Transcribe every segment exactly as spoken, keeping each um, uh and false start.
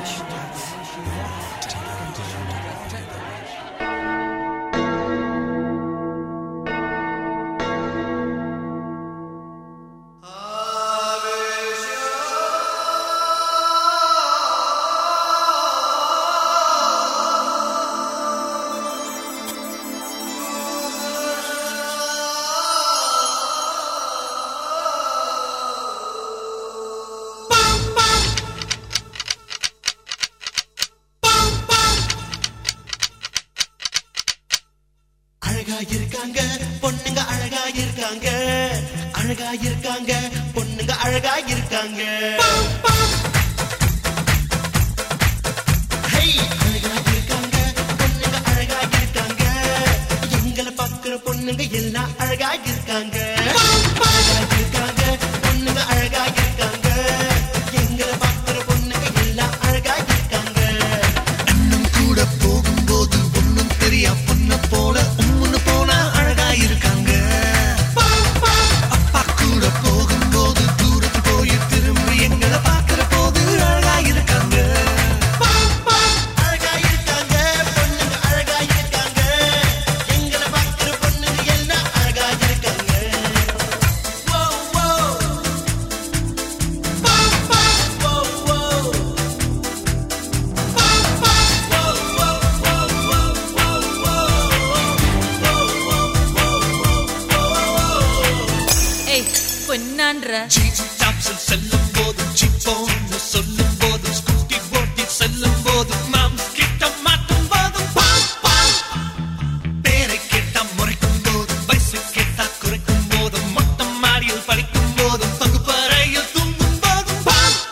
இருக்காங்க பொண்ணுங்க அழகா இருக்காங்க அழகா இருக்காங்க பொண்ணுங்க அழகா இருக்காங்க ஹே அழகா இருக்காங்க பொண்ணுங்க அழகா இருக்காங்க எங்களை பார்க்கிற பொண்ணுங்க எல்லாம் அழகா இருக்காங்க அழகா இருக்காங்க பொண்ணுங்க அழகா இருக்காங்க எங்களை பார்க்கிற பொண்ணுங்க எல்லாம் அழகா இருக்காங்க அண்ணன் கூட போகும்போது ஒண்ணும் தெரியா பொண்ண போல பொன்னான்ற ஜீப்ஸில் செல்லும் போது ஜிப்போன்னு சொல்லும் போது ஸ்கூட்டி ஓட்டி செல்லும் போது மாம் கிட்ட மாட்டும் போதும் பேரை கேட்டா முறைக்கும் போதும் வயசு கேட்டா குறைக்கும் போதும் மொட்டை மாடியில் படிக்கும் போதும் பகுப்பறையில் தூங்கும் போதும்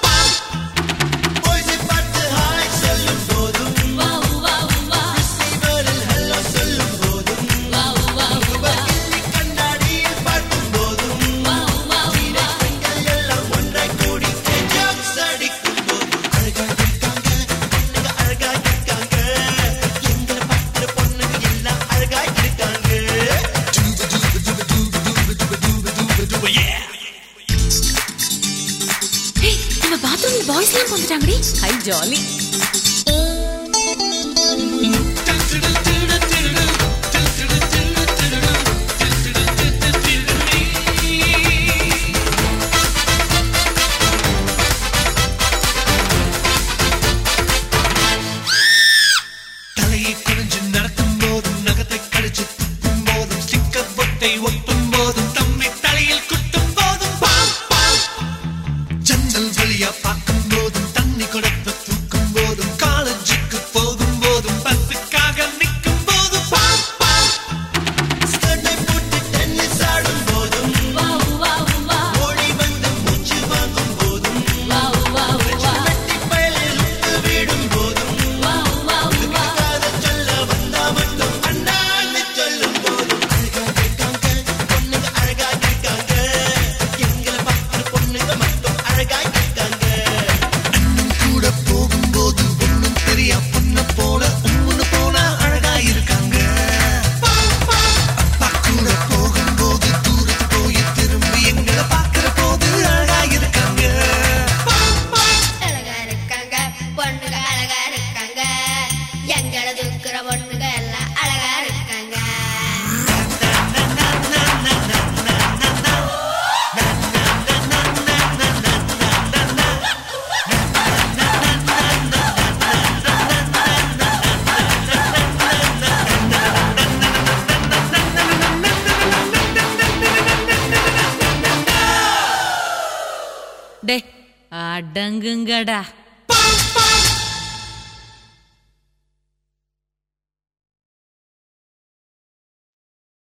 போய்ஸை பார்த்து ஹாய் சொல்லும் போதும் ரிசீவரில் ஹலோ சொல்லும் போதும் கிள்ளி கண்ணாடியில் பார்க்கும் போதும் பாய்ஸ்லாம் வந்துட்டாங்கடி ஹை ஜாலி தலையை குனிஞ்சு நடக்கும் போதும் நகத்தை கடிச்சு துப்பும் போதும் ஸ்டிக்கர் பொட்டை ஒட்டும் போதும் தம்மை தலையில் குட்டும் போதும் ஜன்னல் வழியா பார்க்கும் போதும் தண்ணி கொடுத்து தூக்கும் போதும் காலேஜுக்கு போகும் போதும் பஸ்ஸுக்காக நிற்கும் போதும் ஸ்கர்ட்டை போட்டு டென்னிஸ் ஆடும் போதும் ஓடி வந்து மூச்சு வாங்கும் போதும் வெட்டி பயலில் உத்து விடும் போதும் காதல் சொல்ல வந்தா மட்டும் அண்ணான்னு சொல்லும் போதும் அழகா இருக்காங்க பொண்ணுங்க அழகா இருக்காங்க எங்களை பார்க்கிற பொண்ணுங்க மட்டும் அழகா இருக்காங்க அண்ணன் கூட போகும்போது ஒண்ணும் தெரியா பொண்ண போல உம்முன்னு போனா அழகா இருக்காங்க அப்பா கூட போகும்போது தூரத்து போய் திரும்பி எங்களை பார்க்கிற போது அழகா இருக்காங்க அழகா இருக்காங்க பொண்ணுங்க அழகா இருக்காங்க எங்களை தூக்குற பொண்ணுங்க எல்லாம் அழகா இருக்காங்க டே அடங்குங்கடா.